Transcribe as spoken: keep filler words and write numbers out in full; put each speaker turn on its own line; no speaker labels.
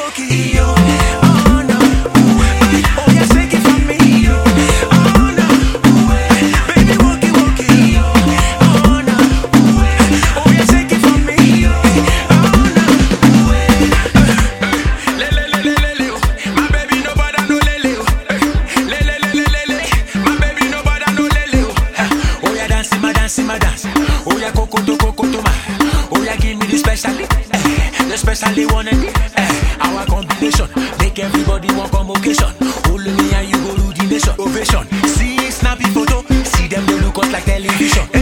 walkie. Oh no, oh yeah, shake it for me. Oh no, baby walkie walkie. Oh no, oh yeah, shake it for me. Oh no, le le le le le, my baby no bother no le le, le le le le le, my baby no bother no le le. Oh yeah, dance my dance my dance. Oh yeah, coco to coco to ma. Oh yeah, give me the specially, the specially one and our combination make everybody want convocation. Only me and you go to the nation ovation. See snappy photo, see them they look us like television.